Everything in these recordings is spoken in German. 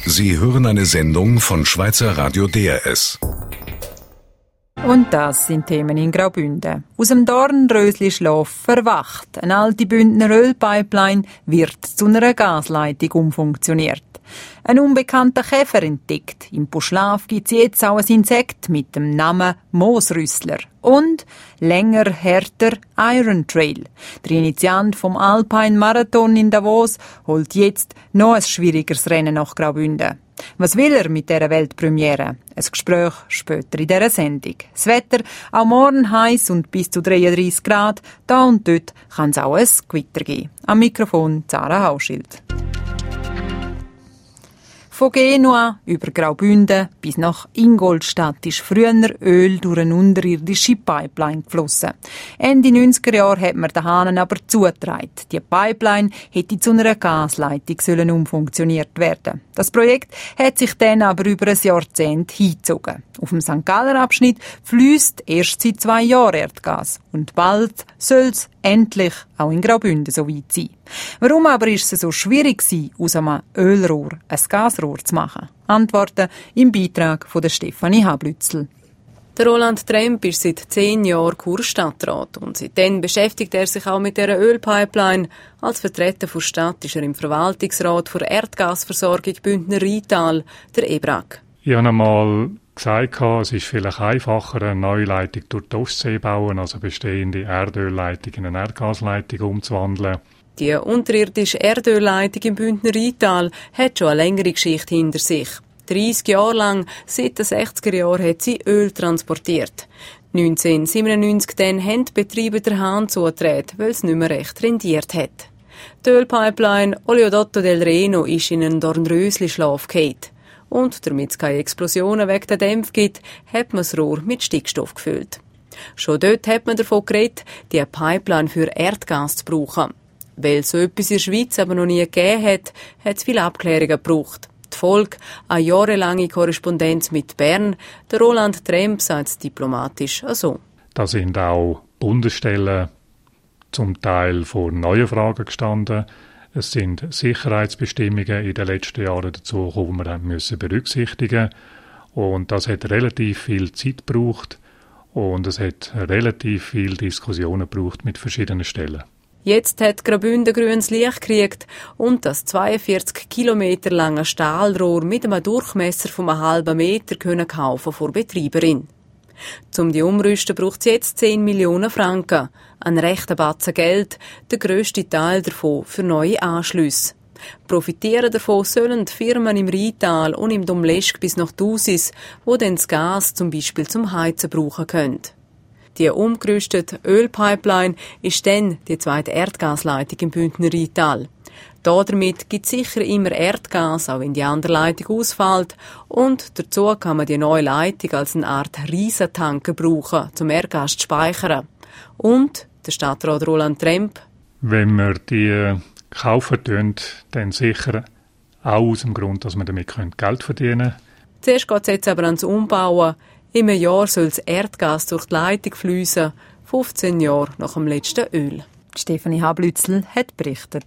Sie hören eine Sendung von Schweizer Radio DRS. Und das sind Themen in Graubünden. Aus dem Dornrösli-Schlaf verwacht. Eine alte Bündner Ölpipeline wird zu einer Gasleitung umfunktioniert. Ein unbekannter Käfer entdeckt. Im Buschlaf gibt es jetzt auch ein Insekt mit dem Namen Moosrüssler. Und länger, härter Iron Trail. Der Initiant vom Alpine Marathon in Davos holt jetzt noch ein schwierigeres Rennen nach Graubünden. Was will er mit dieser Weltpremiere? Ein Gespräch später in dieser Sendung. Das Wetter auch morgen heiß und bis zu 33 Grad. Da und dort kann es auch ein Gewitter geben. Am Mikrofon Zara Hauschild. Von Genua über Graubünden bis nach Ingolstadt ist früher Öl durch eine unterirdische Pipeline geflossen. Ende 90er Jahre hat man den Hahn aber zugetragen. Die Pipeline hätte zu einer Gasleitung umfunktioniert werden. Das Projekt hat sich dann aber über ein Jahrzehnt hingezogen. Auf dem St. Galler Abschnitt fließt erst seit 2 Jahren Erdgas. Und bald soll es endlich auch in Graubünden so weit sein. Warum aber ist es so schwierig gewesen, aus einem Ölrohr ein Gasrohr zu machen? Antworten im Beitrag von der Stefanie Hablützel. Der Roland Tremp ist seit 10 Jahren Kurstadtrat und seitdem beschäftigt er sich auch mit dieser Ölpipeline. Als Vertreter der Stadt ist er im Verwaltungsrat für Erdgasversorgung Bündner Rheintal, der EBRAG. Ich habe einmal gesagt, es ist vielleicht einfacher, eine neue Leitung durch die Ostsee zu bauen, also bestehende Erdölleitung in eine Erdgasleitung umzuwandeln. Die unterirdische Erdölleitung im Bündner Rheintal hat schon eine längere Geschichte hinter sich. 30 Jahre lang, seit den 60er Jahren, hat sie Öl transportiert. 1997 dann haben die Betriebe der Hahn zugetreten, weil es nicht mehr recht rendiert hat. Die Ölpipeline Oleodotto del Reno ist in einen Dornrösli-Schlaf gefallen. Und damit es keine Explosionen wegen der Dämpfe gibt, hat man das Rohr mit Stickstoff gefüllt. Schon dort hat man davon geredet, die Pipeline für Erdgas zu brauchen. Weil so etwas in der Schweiz aber noch nie gegeben hat, hat es viele Abklärungen gebraucht. Die Folge, eine jahrelange Korrespondenz mit Bern. Der Roland Tremp sagt es diplomatisch so. Da sind auch Bundesstellen zum Teil vor neuen Fragen gestanden. Es sind Sicherheitsbestimmungen in den letzten Jahren dazu gekommen, die wir müssen berücksichtigen. Und das hat relativ viel Zeit gebraucht und es hat relativ viele Diskussionen gebraucht mit verschiedenen Stellen. Jetzt hat Graubünden grünes Licht gekriegt und das 42 Kilometer lange Stahlrohr mit einem Durchmesser von einem halben Meter können kaufen vor Betreiberin. Zum die umrüsten braucht es jetzt 10 Millionen Franken. Ein rechter Batzen Geld, der grösste Teil davon für neue Anschlüsse. Profitieren davon sollen die Firmen im Rheintal und im Domleschg bis nach Thusis, wo dann das Gas zum Beispiel zum Heizen brauchen können. Die umgerüstete Ölpipeline ist dann die zweite Erdgasleitung im Bündner Rheintal. Damit gibt es sicher immer Erdgas, auch wenn die andere Leitung ausfällt. Und dazu kann man die neue Leitung als eine Art Riesentanker brauchen, um Erdgas zu speichern. Und der Stadtrat Roland Tremp: Wenn wir die kaufen, dann sicher auch aus dem Grund, dass wir damit Geld verdienen können. Zuerst geht es jetzt aber ans Umbauen. Im Jahr soll das Erdgas durch die Leitung fliessen, 15 Jahre nach dem letzten Öl. Stefanie Hablützel hat berichtet.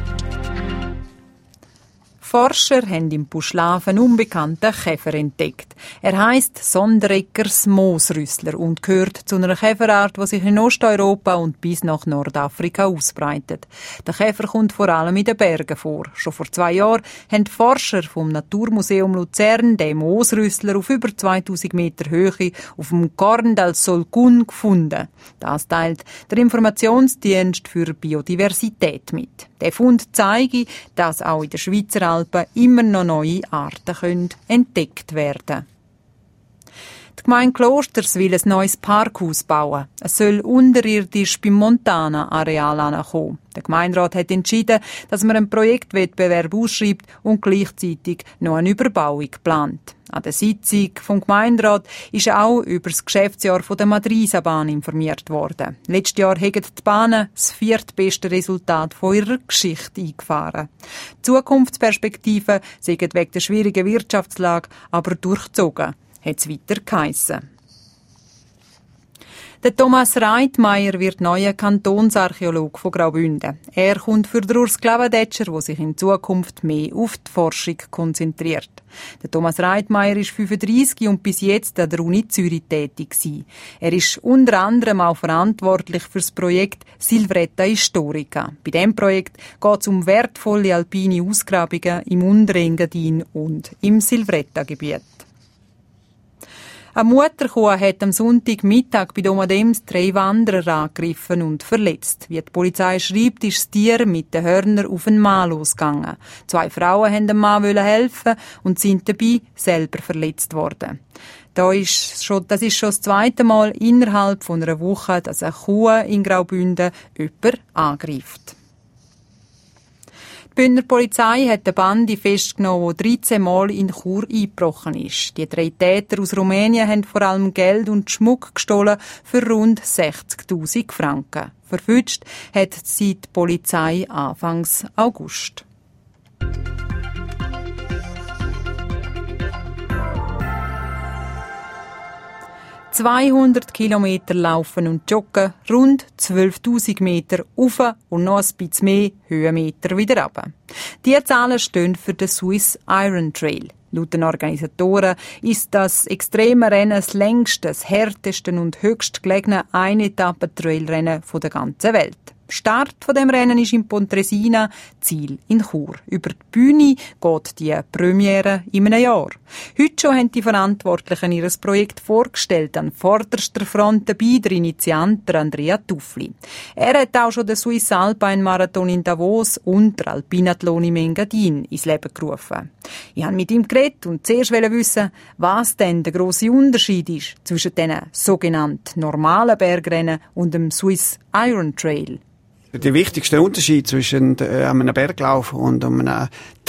Forscher haben im Buschlaf einen unbekannten Käfer entdeckt. Er heisst Sondereckers Moosrüssler und gehört zu einer Käferart, die sich in Osteuropa und bis nach Nordafrika ausbreitet. Der Käfer kommt vor allem in den Bergen vor. Schon vor 2 Jahren haben die Forscher vom Naturmuseum Luzern den Moosrüssler auf über 2000 Meter Höhe auf dem Corn del Solcun gefunden. Das teilt der Informationsdienst für Biodiversität mit. Der Fund zeige, dass auch in den Schweizer Alpen immer noch neue Arten entdeckt werden können. Die Gemeinde Klosters will ein neues Parkhaus bauen. Es soll unterirdisch beim Montana-Areal ankommen. Der Gemeinderat hat entschieden, dass man einen Projektwettbewerb ausschreibt und gleichzeitig noch eine Überbauung plant. An der Sitzung vom Gemeinderat ist auch über das Geschäftsjahr der Madrisa-Bahn informiert worden. Letztes Jahr haben die Bahnen das 4. beste Resultat von ihrer Geschichte eingefahren. Die Zukunftsperspektiven sind wegen der schwierigen Wirtschaftslage aber durchzogen, hat es weiter geheissen. Der Thomas Reitmeier wird neuer Kantonsarchäolog von Graubünden. Er kommt für Urs Glavadetscher, der sich in Zukunft mehr auf die Forschung konzentriert. Der Thomas Reitmeier ist 35 und bis jetzt an der Uni Zürich tätig gewesen. Er ist unter anderem auch verantwortlich für das Projekt Silvretta Historica. Bei diesem Projekt geht es um wertvolle alpine Ausgrabungen im Unterengadin und im Silvretta-Gebiet. Eine Mutterkuh hat am Sonntagmittag bei Domadems 3 Wanderer angegriffen und verletzt. Wie die Polizei schreibt, ist das Tier mit den Hörnern auf einen Mann losgegangen. 2 Frauen wollten dem Mann helfen und sind dabei selber verletzt worden. Das ist schon das zweite Mal innerhalb von einer Woche, dass eine Kuh in Graubünden jemanden angreift. Die Bündner Polizei hat eine Bande festgenommen, die 13 Mal in Chur eingebrochen ist. Die 3 Täter aus Rumänien haben vor allem Geld und Schmuck gestohlen für rund 60'000 Franken. Verfischt hat sie die Polizei Anfangs August. 200 Kilometer laufen und joggen, rund 12'000 Meter rauf und noch ein bisschen mehr Höhenmeter wieder runter. Diese Zahlen stehen für den Swiss Iron Trail. Laut den Organisatoren ist das extreme Rennen das längste, das härteste und höchst gelegene Ein-Etappen-Trailrennen der ganzen Welt. Start von dem Rennen ist in Pontresina, Ziel in Chur. Über die Bühne geht die Premiere in einem Jahr. Heute schon haben die Verantwortlichen ihr Projekt vorgestellt. An vorderster Front dabei der Initiant Andrea Tuffli. Er hat auch schon den Swiss Alpine Marathon in Davos und der Alpinathlon im Engadin ins Leben gerufen. Ich habe mit ihm geredet und zuerst wissen, was denn der grosse Unterschied ist zwischen diesen sogenannten normalen Bergrennen und dem Swiss Iron Trail. Der wichtigste Unterschied zwischen einem Berglauf und einem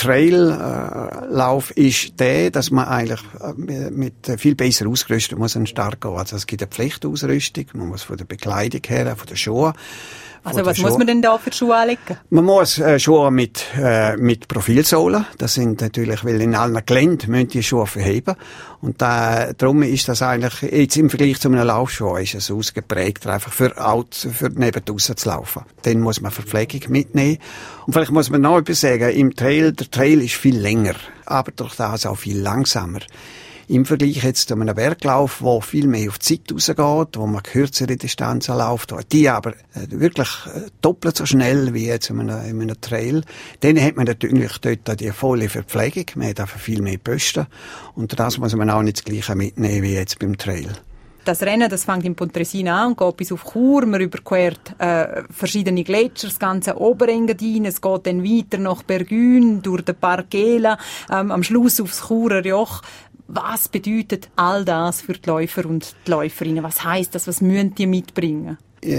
Traillauf ist der, dass man eigentlich mit viel besser ausgerüstet muss an den Start gehen. Also es gibt eine Pflichtausrüstung, man muss von der Bekleidung her, von den Schuhen. Also was muss man denn da für Schuhe anlegen? Man muss Schuhe mit Profilsohlen. Das sind natürlich, weil in allen Geländen müssen die Schuhe verheben. Und darum ist das eigentlich, jetzt im Vergleich zu einem Laufschuh, ist es ausgeprägt, einfach für neben draussen zu laufen. Dann muss man Verpflegung mitnehmen. Und vielleicht muss man noch etwas sagen, der Trail ist viel länger, aber durch das auch viel langsamer. Im Vergleich jetzt zu einem Berglauf, wo viel mehr auf die Zeit rausgeht, wo man kürzere Distanzen läuft, die aber wirklich doppelt so schnell wie jetzt in einem Trail, dann hat man natürlich dort die volle Verpflegung, man hat einfach viel mehr Posten und das muss man auch nicht das Gleiche mitnehmen wie jetzt beim Trail. Das Rennen, das fängt in Pontresina an und geht bis auf Chur. Man überquert verschiedene Gletscher, das ganze Oberengadin. Es geht dann weiter nach Bergün, durch den Park Ela, am Schluss aufs Churer Joch. Was bedeutet all das für die Läufer und die Läuferinnen? Was heisst das? Was müssen die mitbringen?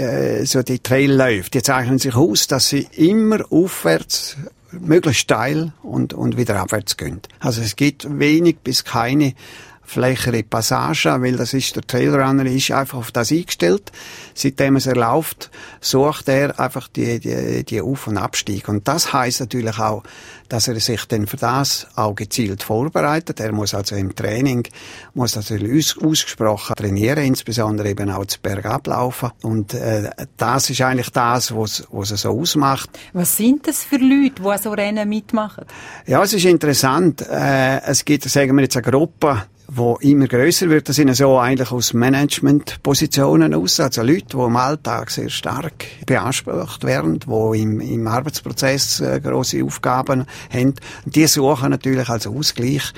So die Trailläufe, die zeichnen sich aus, dass sie immer aufwärts, möglichst steil und wieder abwärts gehen. Also es gibt wenig bis keine flächere Passagen, weil das ist, der Trailrunner ist einfach auf das eingestellt. Seitdem es erlaubt, sucht er einfach die Auf- und Abstieg. Und das heisst natürlich auch, dass er sich dann für das auch gezielt vorbereitet. Er muss also im Training, muss natürlich ausgesprochen trainieren, insbesondere eben auch zu Berg ablaufen. Und das ist eigentlich das, was es so ausmacht. Was sind das für Leute, die so Rennen mitmachen? Ja, es ist interessant. Es gibt, sagen wir jetzt, eine Gruppe, wo immer grösser wird. Das sind so eigentlich aus Managementpositionen aus, also Leute, die im Alltag sehr stark beansprucht werden, die im Arbeitsprozess grosse Aufgaben haben. Die suchen natürlich als Ausgleich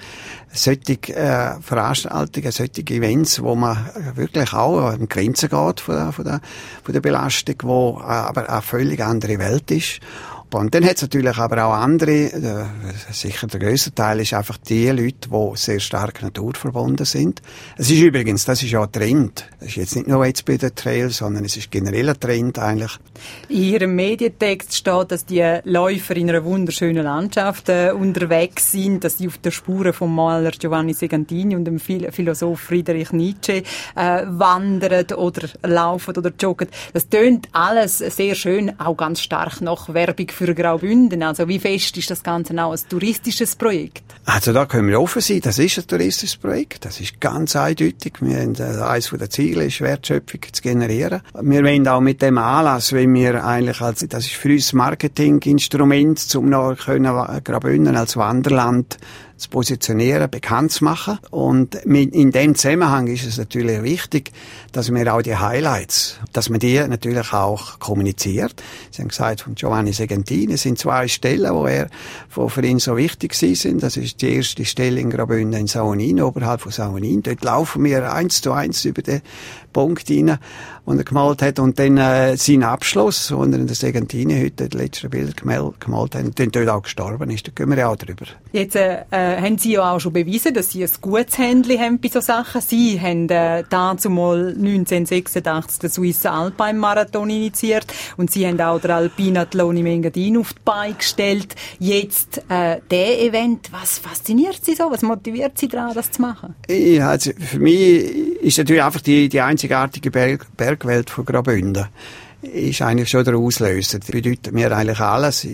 solche Veranstaltungen, solche Events, wo man wirklich auch an die Grenzen geht von der Belastung, wo aber eine völlig andere Welt ist. Und dann hat es natürlich aber auch andere, sicher der grösste Teil ist einfach die Leute, die sehr stark naturverbunden sind. Es ist übrigens, das ist ja ein Trend. Das ist jetzt nicht nur jetzt bei den Trails, sondern es ist generell ein Trend eigentlich. In Ihrem Medientext steht, dass die Läufer in einer wunderschönen Landschaft unterwegs sind, dass sie auf den Spuren vom Maler Giovanni Segantini und dem Philosoph Friedrich Nietzsche wandern oder laufen oder joggen. Das tönt alles sehr schön, auch ganz stark nach Werbung für Graubünden. Also wie fest ist das Ganze auch ein touristisches Projekt? Also da können wir offen sein, das ist ein touristisches Projekt, das ist ganz eindeutig. Wir haben, eines der Ziele ist, Wertschöpfung zu generieren. Wir wollen auch mit dem Anlass, wenn wir eigentlich das ist für uns Marketinginstrument, um noch Graubünden als Wanderland zu positionieren, bekannt zu machen. Und in dem Zusammenhang ist es natürlich wichtig, dass wir auch die Highlights, dass man die natürlich auch kommuniziert. Sie haben gesagt, von Giovanni Segantini sind 2 Stellen, die für ihn so wichtig sind. Das ist die erste Stelle in Graubünden in Sauenin, oberhalb von Sauenin. Dort laufen wir 1:1 über den Punkt rein, den er gemalt hat. Und dann sein Abschluss, wo er in der Segantini heute die letzten Bilder gemalt hat, und dann dort auch gestorben ist. Da gehen wir ja auch drüber. Jetzt haben Sie ja auch schon bewiesen, dass Sie ein gutes Händchen haben bei solchen Sachen. Sie haben dazu mal 1986 den Swiss Alpine Marathon initiiert und Sie haben auch den Alpinathlon im Engadin auf die Beine gestellt. Jetzt der Event, was fasziniert Sie so? Was motiviert Sie daran, das zu machen? Ja, also für mich ist natürlich einfach die einzigartige Bergwelt von Graubünden. Ist eigentlich schon der Auslöser. Das bedeutet mir eigentlich alles.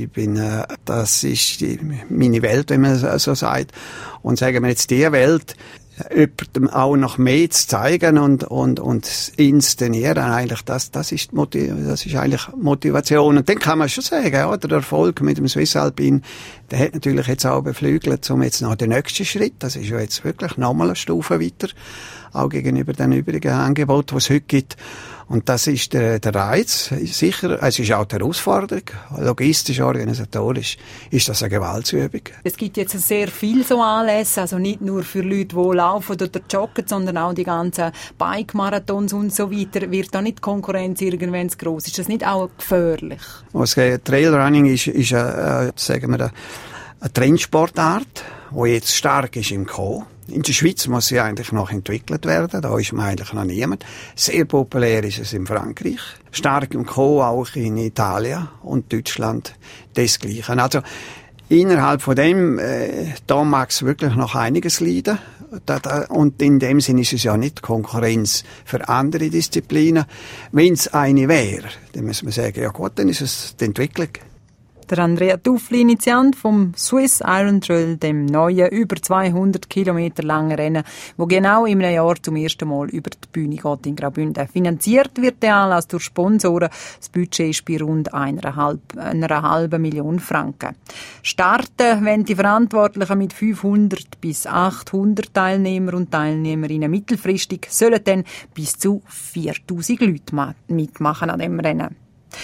Das ist meine Welt, wenn man so sagt. Und sagen wir jetzt die Welt, jemandem auch noch mehr zu zeigen und inszenieren, eigentlich, das ist eigentlich Motivation. Und dann kann man schon sagen, ja, der Erfolg mit dem Swiss Alpine, der hat natürlich jetzt auch beflügelt, um jetzt noch den nächsten Schritt, das ist ja jetzt wirklich nochmal eine Stufe weiter, auch gegenüber den übrigen Angeboten, die es heute gibt. Und das ist der Reiz. Sicher, es ist auch die Herausforderung. Logistisch, organisatorisch ist das eine Gewaltsübung. Es gibt jetzt sehr viel so Anlässe, also nicht nur für Leute, die laufen oder joggen, sondern auch die ganzen Bike-Marathons und so weiter. Wird da nicht die Konkurrenz irgendwann zu gross? Ist das nicht auch gefährlich? Trailrunning ist sagen wir, eine Trendsportart, die jetzt stark ist im Kommen. In der Schweiz muss sie eigentlich noch entwickelt werden. Da ist man eigentlich noch niemand. Sehr populär ist es in Frankreich. Stark im Kommen auch in Italien und Deutschland desgleichen. Also innerhalb von dem, da mag es wirklich noch einiges leiden. Und in dem Sinne ist es ja nicht Konkurrenz für andere Disziplinen. Wenn es eine wäre, dann muss man sagen, ja gut, dann ist es die Entwicklung. Der Andrea Tuffli, Initiant vom Swiss Iron Trail, dem neuen, über 200 Kilometer langen Rennen, wo genau in einem Jahr zum ersten Mal über die Bühne geht in Graubünden. Finanziert wird der Anlass durch Sponsoren. Das Budget ist bei rund einer halben Million Franken. Starten wollen die Verantwortlichen mit 500 bis 800 Teilnehmer und Teilnehmerinnen. Mittelfristig sollen dann bis zu 4000 Leute mitmachen an dem Rennen.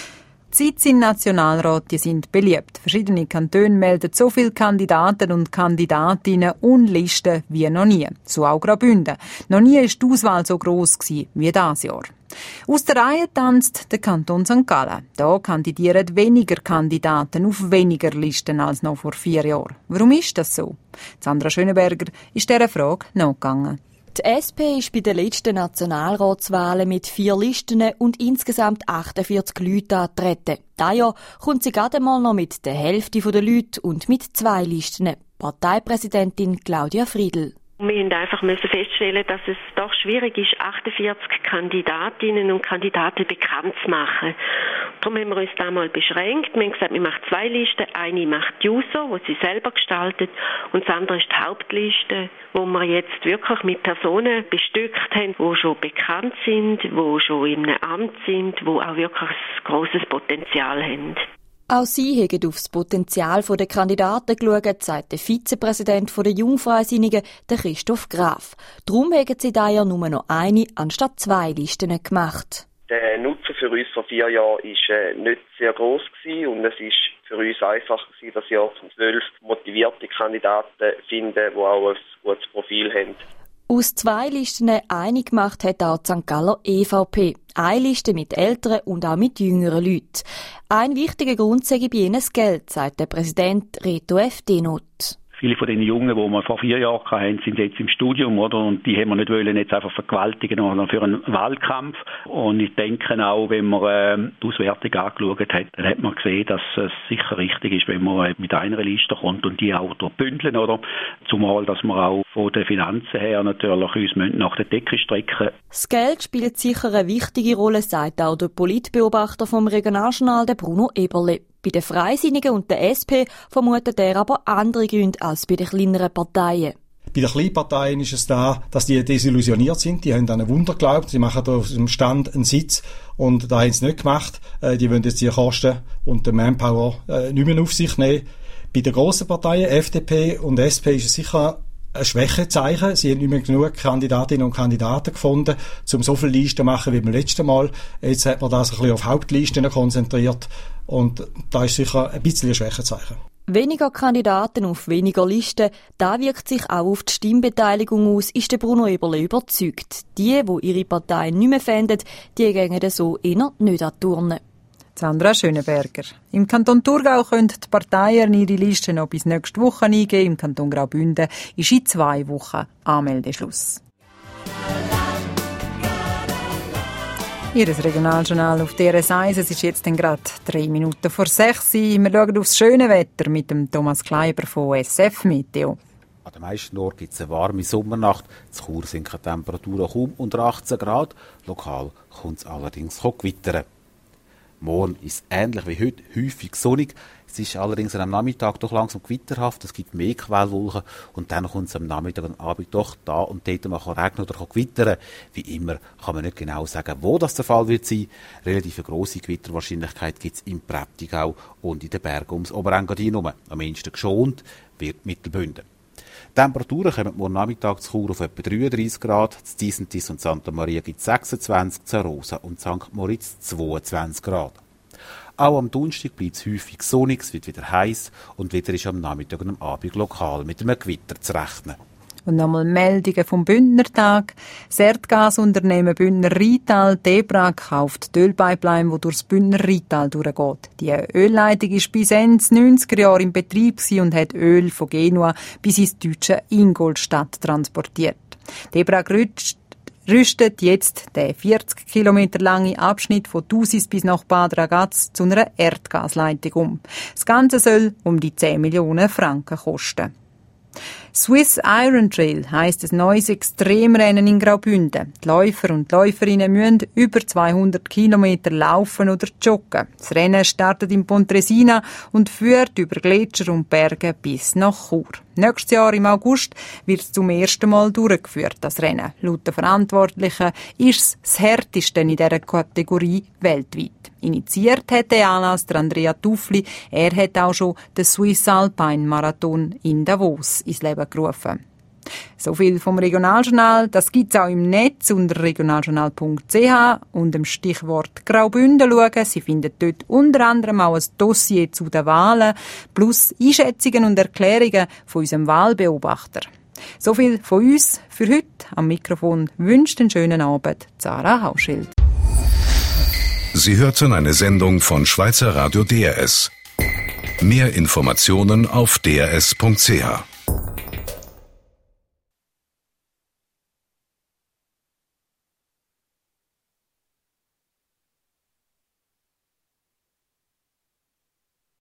Die Sitze im Nationalrat, die sind beliebt. Verschiedene Kantone melden so viele Kandidaten und Kandidatinnen und Listen wie noch nie. So auch Graubünden. Noch nie war die Auswahl so gross wie dieses Jahr. Aus der Reihe tanzt der Kanton St. Gallen. Da kandidieren weniger Kandidaten auf weniger Listen als noch vor 4 Jahren. Warum ist das so? Sandra Schöneberger ist dieser Frage nachgegangen. Die SP ist bei den letzten Nationalratswahlen mit 4 Listen und insgesamt 48 Leuten angetreten. Dieses Jahr kommt sie gerade mal noch mit der Hälfte der Leute und mit 2 Listen. Parteipräsidentin Claudia Friedl. Wir mussten einfach feststellen, dass es doch schwierig ist, 48 Kandidatinnen und Kandidaten bekannt zu machen. Darum haben wir uns da mal beschränkt. Wir haben gesagt, wir machen 2 Listen. Eine macht die JUSO, die sie selber gestaltet, und das andere ist die Hauptliste, wo wir jetzt wirklich mit Personen bestückt haben, die schon bekannt sind, die schon in einem Amt sind, die auch wirklich ein grosses Potenzial haben. Auch sie haben auf das Potenzial der Kandidaten geschaut, sagt der Vizepräsident der Jungfreisinnigen, der Christoph Graf. Darum haben sie da ja nur noch eine anstatt 2 Listen gemacht. Der Nutzen für uns vor 4 Jahren war nicht sehr gross und es ist für uns einfach das Jahr 12 motivierte Kandidaten finden, die auch ein gutes Profil haben. Aus 2 Listen eine gemacht hat auch die St. Galler EVP. Eine Liste mit älteren und auch mit jüngeren Leuten. Ein wichtiger Grund sei bei ihnen das Geld, sagt der Präsident Reto F. Denot. Viele von den Jungen, die wir vor 4 Jahren hatten, sind jetzt im Studium, oder? Und die haben wir nicht wollen jetzt einfach vergewaltigen oder für einen Wahlkampf. Und ich denke auch, wenn man die Auswertung angeschaut hat, dann hat man gesehen, dass es sicher richtig ist, wenn man mit einer Liste kommt und die auch bündeln, oder? Zumal, dass wir auch von den Finanzen her natürlich uns nach der Decke strecken. Das Geld spielt sicher eine wichtige Rolle, sagt auch der Politbeobachter vom Regionaljournal, der Bruno Eberle. Bei den Freisinnigen und der SP vermutet er aber andere Gründe als bei den kleineren Parteien. Bei den Kleinparteien ist es da, dass die desillusioniert sind. Die haben an ein Wunder geglaubt. Sie machen aus dem Stand einen Sitz. Und da haben sie nicht gemacht. Die wollen jetzt die Kosten und den Manpower nicht mehr auf sich nehmen. Bei den grossen Parteien, FDP und SP, ist es sicher ein Schwächezeichen. Sie haben nicht mehr genug Kandidatinnen und Kandidaten gefunden, um so viele Listen zu machen wie beim letzten Mal. Jetzt hat man das ein bisschen auf Hauptlisten konzentriert. Und da ist sicher ein bisschen ein Schwächezeichen. Weniger Kandidaten auf weniger Listen, da wirkt sich auch auf die Stimmbeteiligung aus, ist der Bruno Eberle überzeugt. Die ihre Partei nicht mehr fänden, die gehen so eher nicht an die Urne. Sandra Schöneberger. Im Kanton Thurgau können die Parteien ihre Listen noch bis nächste Woche eingeben. Im Kanton Graubünden ist in 2 Wochen Anmeldeschluss. Ihr Regionaljournal auf DRS1. Es ist jetzt gerade 3 Minuten vor 6 Uhr. Wir schauen aufs schöne Wetter mit dem Thomas Kleiber von SF Meteo. An den meisten Orten gibt es eine warme Sommernacht. In Chur sinken die Temperaturen kaum unter 18 Grad. Lokal kommt es allerdings gewittern. Morgen ist ähnlich wie heute häufig sonnig. Es ist allerdings am Nachmittag doch langsam gewitterhaft. Es gibt mehr Quellwolken und dann kommt es am Nachmittag und Abend doch da und dort mal regnen oder gewittern. Wie immer kann man nicht genau sagen, wo das der Fall wird sein. Relativ grosse Gewitterwahrscheinlichkeit gibt es im Prättigau und in den Bergen ums Oberengadin herum. Am ehesten geschont wird Mittelbünden. Die Temperaturen kommen morgen Nachmittag zu Chur auf etwa 33 Grad, zu Disentis und Santa Maria gibt es 26, zu Rosa und St. Moritz 22 Grad. Auch am Donnerstag bleibt es häufig sonnig, es wird wieder heiß und wieder ist am Nachmittag und am Abend lokal mit einem Gewitter zu rechnen. Und nochmal Meldungen vom Bündnertag. Das Erdgasunternehmen Bündner Rheintal Debra kauft die Ölpipeline, die durchs Bündner Rheintal durchgeht. Die Ölleitung war bis Ende 90er Jahre in Betrieb und hat Öl von Genua bis ins deutsche Ingolstadt transportiert. Debra rüstet jetzt den 40 Kilometer langen Abschnitt von Thusis bis nach Bad Ragaz zu einer Erdgasleitung um. Das Ganze soll um die 10 Millionen Franken kosten. Swiss Iron Trail heisst ein neues Extremrennen in Graubünden. Die Läufer und Läuferinnen müssen über 200 Kilometer laufen oder joggen. Das Rennen startet in Pontresina und führt über Gletscher und Berge bis nach Chur. Nächstes Jahr im August wird es zum ersten Mal durchgeführt, das Rennen. Laut den Verantwortlichen ist es das härteste in dieser Kategorie weltweit. Initiiert hat der Anlass der Andrea Tuffli. Er hat auch schon den Swiss Alpine Marathon in Davos ins Leben gerufen. So viel vom Regionaljournal. Das gibt's auch im Netz unter regionaljournal.ch und dem Stichwort Graubünden schauen. Sie finden dort unter anderem auch ein Dossier zu den Wahlen plus Einschätzungen und Erklärungen von unserem Wahlbeobachter. So viel von uns für heute. Am Mikrofon wünscht einen schönen Abend Sarah Hauschild. Sie hörten eine Sendung von Schweizer Radio DRS. Mehr Informationen auf drs.ch.